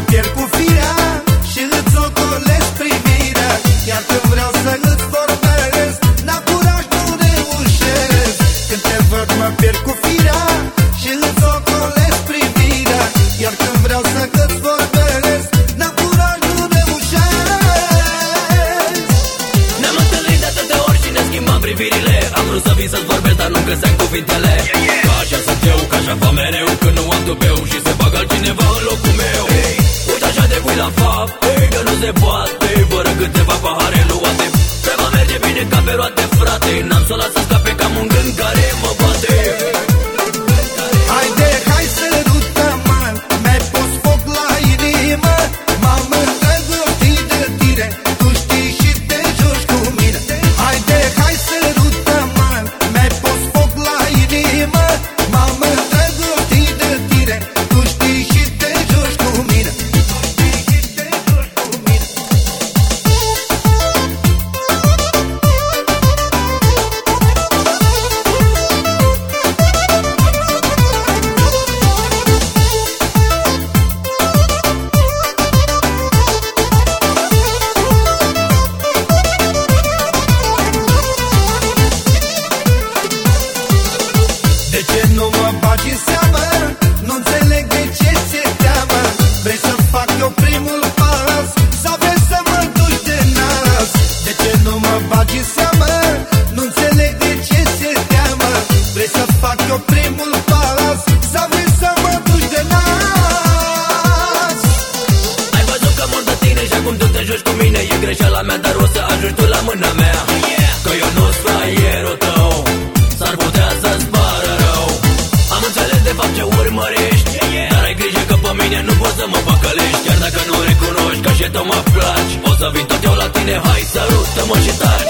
pierd cu firea și îți ocolesc privirea. Iar când vreau să îți vorbesc, n-am curaj, nu reușesc. Când te văd mă pierd cu firea și îți ocolesc privirea. Iar când vreau să îți vorbesc, n-am curaj, nu reușesc. Ne-am întâlnit de atâtea ori și ne schimbam privirile. Am vrut să vin să-ți vorbesc, dar nu găseam cuvintele. Că așa sunt eu, că așa fac mereu, când nu am tupeu și se bag altcineva în locul meu. Uite așa de pui la fapt, că nu se poate, fără câteva pahare luate. Treaba merge bine ca pe roate, frate. N-am să o las să scape, că am un gând care mă bate. Haide, hai sărută-mă, mi-ai pus foc la inimă. M-am îndrăgostit de tine, tu știi și te joci cu mine. Haide, hai sărută-mă, mi-ai pus foc la inimă. M-am îndrăgostit de tine, tu știi și te joci cu mine. De ce nu mă bagi în seamă? Nu înțeleg de ce ți-e teamă. Vrei să fac eu primul pas sau vrei să mă duci de nas? De ce nu mă bagi în seamă? Nu înțeleg de ce ți-e teamă. Vrei să fac eu primul pas sau vrei să mă duci de nas? Ai văzut că mor de tine și acum tu te joci cu mine. E greșeala mea, dar o să ajungi tu la mâna mea. Că eu nu-s fraierul tău, s-ar putea să-ți pară rău. Am înțeles de fapt ce urmărești, dar ai grijă că pe mine nu poți să mă păcălești. Chiar dacă nu recunoști că și tu mă placi, o să vin tot eu la tine, hai sărută-mă și taci.